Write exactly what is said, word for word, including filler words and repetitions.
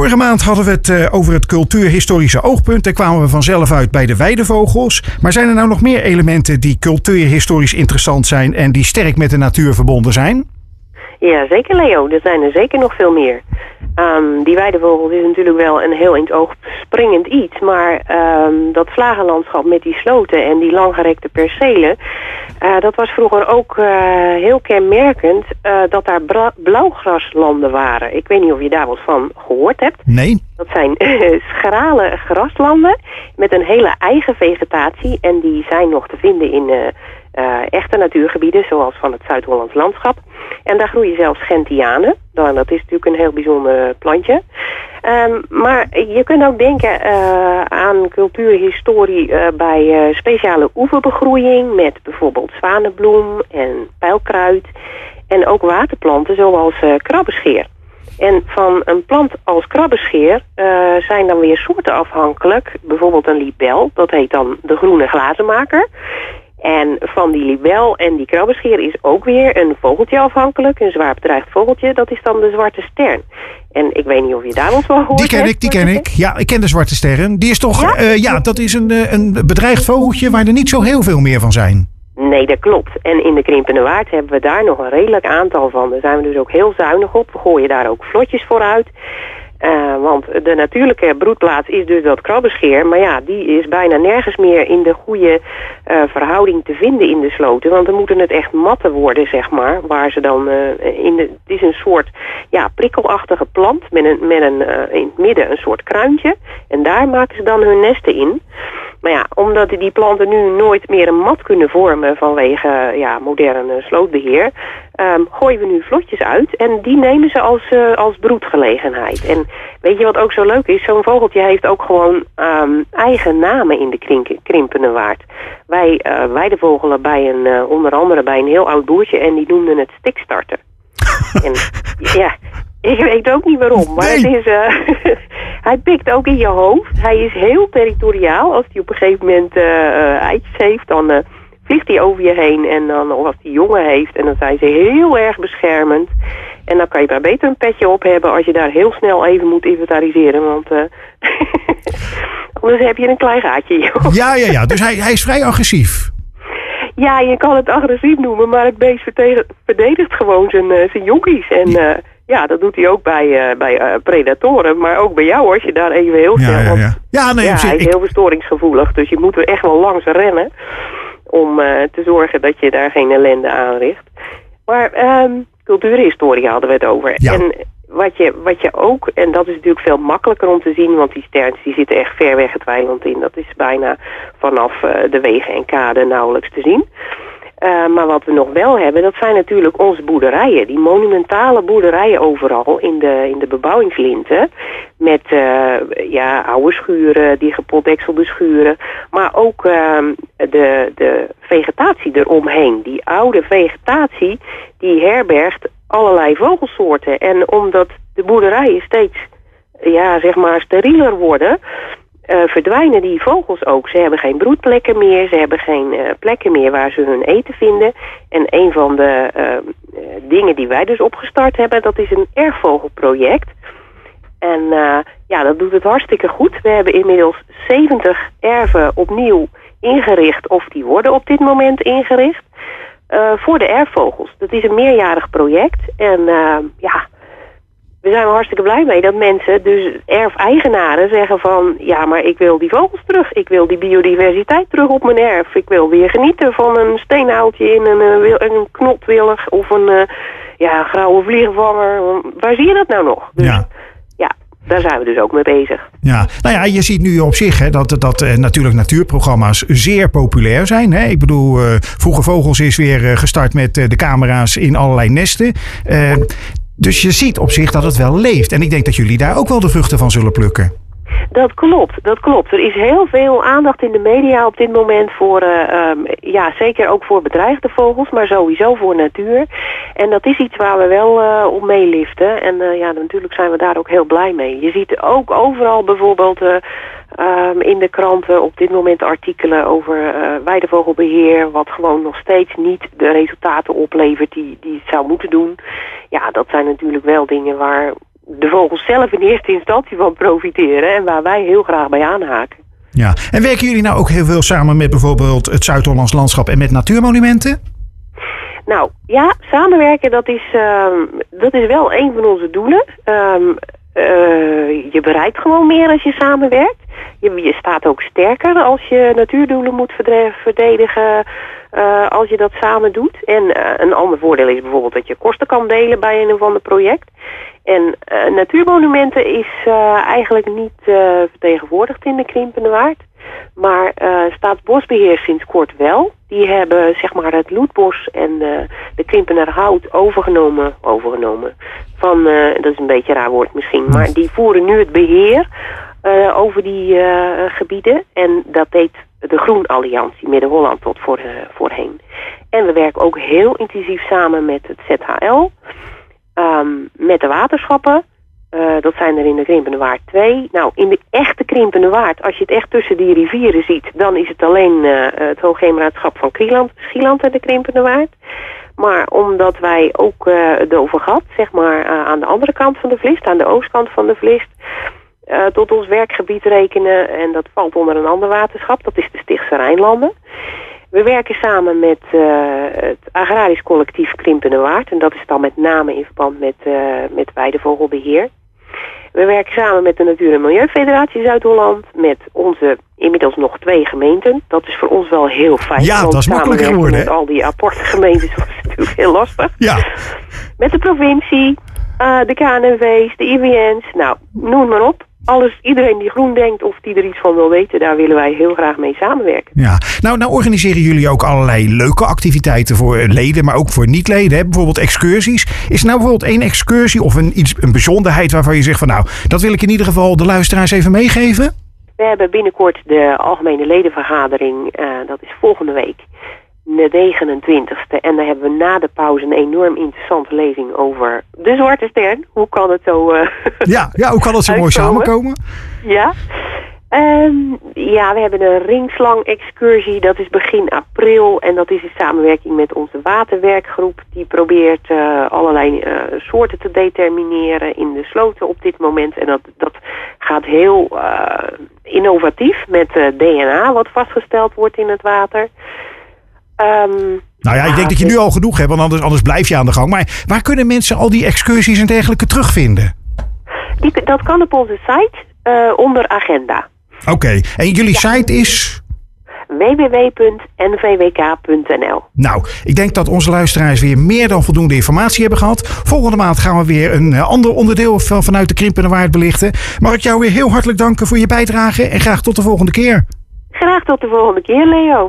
Vorige maand hadden we het uh, over het cultuurhistorische oogpunt. Daar kwamen we vanzelf uit bij de weidevogels. Maar zijn er nou nog meer elementen die cultuurhistorisch interessant zijn en die sterk met de natuur verbonden zijn? Ja, zeker Leo. Er zijn er zeker nog veel meer. Um, die weidevogels is natuurlijk wel een heel in het oog springend iets. Maar um, dat vlagenlandschap met die sloten en die langgerekte percelen... Uh, dat was vroeger ook uh, heel kenmerkend uh, dat daar bra- blauwgraslanden waren. Ik weet niet of je daar wat van gehoord hebt. Nee. Dat zijn uh, schrale graslanden met een hele eigen vegetatie. En die zijn nog te vinden in... Uh, Uh, echte natuurgebieden, zoals van het Zuid-Hollands landschap. En daar groeien zelfs gentianen. Nou, dat is natuurlijk een heel bijzonder plantje. Um, maar je kunt ook denken uh, aan cultuurhistorie uh, bij uh, speciale oeverbegroeiing met bijvoorbeeld zwanenbloem en pijlkruid. En ook waterplanten zoals uh, krabbenscheer. En van een plant als krabbenscheer uh, zijn dan weer soorten afhankelijk. Bijvoorbeeld een libel, dat heet dan de groene glazenmaker. En van die libel en die krabbenscheer is ook weer een vogeltje afhankelijk. Een zwaar bedreigd vogeltje, dat is dan de zwarte stern. En ik weet niet of je daar wel van gehoord Die ken hebt, ik, die ken ik. Ja, ik ken de zwarte sterren. Die is toch, ja, uh, ja dat is een, een bedreigd vogeltje waar er niet zo heel veel meer van zijn. Nee, dat klopt. En in de Krimpende Waard hebben we daar nog een redelijk aantal van. Daar zijn we dus ook heel zuinig op. We gooien daar ook vlotjes voor uit. Uh, want de natuurlijke broedplaats is dus dat krabbenscheer. Maar ja, die is bijna nergens meer in de goede uh, verhouding te vinden in de sloten. Want dan moeten het echt matten worden, zeg maar. Waar ze dan uh, in de... Het is een soort ja, prikkelachtige plant met, een, met een, uh, in het midden een soort kruintje. En daar maken ze dan hun nesten in. Maar ja, omdat die planten nu nooit meer een mat kunnen vormen vanwege ja, moderne slootbeheer, um, gooien we nu vlotjes uit en die nemen ze als, uh, als broedgelegenheid. En weet je wat ook zo leuk is? Zo'n vogeltje heeft ook gewoon um, eigen namen in de krink- Krimpende Waard. Wij uh, weidevogelen bij een, uh, onder andere bij een heel oud boertje en die noemden het stikstarter. En ja... Ik weet ook niet waarom, maar nee. het is, uh, hij pikt ook in je hoofd. Hij is heel territoriaal. Als hij op een gegeven moment uh, uh, eitjes heeft, dan uh, vliegt hij over je heen. En dan, of als hij jongen heeft, en dan zijn ze heel erg beschermend. En dan kan je daar beter een petje op hebben als je daar heel snel even moet inventariseren. Want uh, anders heb je een klein gaatje. Joh. Ja, ja, ja. Dus hij, hij is vrij agressief. Ja, je kan het agressief noemen, maar het beest verdedigt gewoon zijn, uh, zijn jonkies. En... Uh, Ja, dat doet hij ook bij, uh, bij uh, predatoren, maar ook bij jou als je daar even heel snel... Ja, ja, ja. ja, nee, ja hij is ik... heel verstoringsgevoelig, dus je moet er echt wel langs rennen om uh, te zorgen dat je daar geen ellende aanricht. Maar um, cultuurhistorie hadden we het over. Ja. En wat je, wat je ook, en dat is natuurlijk veel makkelijker om te zien, want die sterns die zitten echt ver weg het weiland in. Dat is bijna vanaf uh, de wegen en kaden nauwelijks te zien. Uh, maar wat we nog wel hebben, dat zijn natuurlijk onze boerderijen. Die monumentale boerderijen overal in de, in de bebouwingslinten. Met uh, ja, oude schuren, die gepotdekselde schuren. Maar ook uh, de, de vegetatie eromheen. Die oude vegetatie die herbergt allerlei vogelsoorten. En omdat de boerderijen steeds ja, zeg maar sterieler worden... Uh, verdwijnen die vogels ook. Ze hebben geen broedplekken meer. Ze hebben geen uh, plekken meer waar ze hun eten vinden. En een van de uh, uh, dingen die wij dus opgestart hebben, dat is een erfvogelproject. En uh, ja, dat doet het hartstikke goed. We hebben inmiddels zeventig erven opnieuw ingericht, of die worden op dit moment ingericht, uh, voor de erfvogels. Dat is een meerjarig project. En uh, ja... We zijn er hartstikke blij mee dat mensen, dus erfeigenaren, zeggen van... ja, maar ik wil die vogels terug. Ik wil die biodiversiteit terug op mijn erf. Ik wil weer genieten van een steenhoutje in een, een, een knotwillig of een uh, ja, grauwe vliegenvanger. Waar zie je dat nou nog? Dus, ja. ja, daar zijn we dus ook mee bezig. Ja, nou ja, je ziet nu op zich hè, dat, dat uh, natuurlijk natuurprogramma's zeer populair zijn. Hè? Ik bedoel, uh, Vroege Vogels is weer uh, gestart met uh, de camera's in allerlei nesten. Uh, Dus je ziet op zich dat het wel leeft. En ik denk dat jullie daar ook wel de vruchten van zullen plukken. Dat klopt, dat klopt. Er is heel veel aandacht in de media op dit moment voor, uh, um, ja, zeker ook voor bedreigde vogels, maar sowieso voor natuur. En dat is iets waar we wel uh, op meeliften. En uh, ja, natuurlijk zijn we daar ook heel blij mee. Je ziet ook overal bijvoorbeeld uh, um, in de kranten op dit moment artikelen over uh, weidevogelbeheer, wat gewoon nog steeds niet de resultaten oplevert die, die het zou moeten doen. Ja, dat zijn natuurlijk wel dingen waar... de vogels zelf in eerste instantie van profiteren en waar wij heel graag bij aanhaken. Ja, en werken jullie nou ook heel veel samen met bijvoorbeeld het Zuid-Hollands Landschap en met natuurmonumenten? Nou ja, samenwerken dat is, uh, dat is wel een van onze doelen. Um, uh, je bereikt gewoon meer als je samenwerkt. Je, je staat ook sterker als je natuurdoelen moet verdedigen uh, als je dat samen doet. En uh, een ander voordeel is bijvoorbeeld dat je kosten kan delen bij een of ander project. En uh, natuurmonumenten is uh, eigenlijk niet uh, vertegenwoordigd in de Krimpende Waard. Maar uh, Staatsbosbeheer sinds kort wel. Die hebben zeg maar het Loetbos en uh, de Krimpenerhout overgenomen. Overgenomen. Van, uh, dat is een beetje een raar woord misschien. Maar die voeren nu het beheer uh, over die uh, gebieden. En dat deed de Groenalliantie Midden-Holland tot voor, uh, voorheen. En we werken ook heel intensief samen met het Z H L. Um, met de waterschappen. Uh, dat zijn er in de Krimpende Waard twee. Nou, in de echte Krimpende Waard, als je het echt tussen die rivieren ziet, dan is het alleen uh, het Hoogheemraadschap van Schieland, Schieland en de Krimpende Waard. Maar omdat wij ook uh, de Overgat, zeg maar, uh, aan de andere kant van de Vlist, aan de oostkant van de Vlist, uh, tot ons werkgebied rekenen, en dat valt onder een ander waterschap, dat is de Stichtse Rijnlanden. We werken samen met uh, het agrarisch collectief Krimpende Waard. En dat is dan met name in verband met, uh, met Weidevogelbeheer. We werken samen met de Natuur- en Milieufederatie Zuid-Holland. Met onze inmiddels nog twee gemeenten. Dat is voor ons wel heel fijn. Ja, dat is makkelijker geworden. Met al die aparte gemeentes was het natuurlijk heel lastig. Ja. Met de provincie, uh, de K N V V's, de I W N's. Nou, noem maar op. Alles, iedereen die groen denkt of die er iets van wil weten, daar willen wij heel graag mee samenwerken. Ja, nou, nou organiseren jullie ook allerlei leuke activiteiten voor leden, maar ook voor niet-leden. Hè? Bijvoorbeeld excursies. Is er nou bijvoorbeeld één excursie of een, iets, een bijzonderheid waarvan je zegt van nou, dat wil ik in ieder geval de luisteraars even meegeven? We hebben binnenkort de algemene ledenvergadering, uh, dat is volgende week, de negenentwintigste. En daar hebben we na de pauze een enorm interessante lezing over de Zwarte Ster. Hoe kan het zo uh, Ja, ja, hoe kan het zo mooi samenkomen? Ja. Um, ja, we hebben een ringslang excursie. Dat is begin april. En dat is in samenwerking met onze waterwerkgroep. Die probeert uh, allerlei uh, soorten te determineren in de sloten op dit moment. En dat, dat gaat heel uh, innovatief met uh, D N A wat vastgesteld wordt in het water. Um, nou ja, ik denk dat je nu al genoeg hebt, want anders, anders blijf je aan de gang. Maar waar kunnen mensen al die excursies en dergelijke terugvinden? Die, dat kan op onze site uh, onder agenda. Oké, okay. En jullie ja. site is? w w w punt n v w k punt n l. Nou, ik denk dat onze luisteraars weer meer dan voldoende informatie hebben gehad. Volgende maand gaan we weer een uh, ander onderdeel van, vanuit de Krimpende Waard belichten. Mag ik jou weer heel hartelijk danken voor je bijdrage en graag tot de volgende keer. Graag tot de volgende keer, Leo.